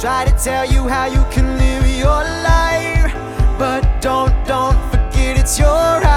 try to tell you how you can live your life, but don't forget it's your right.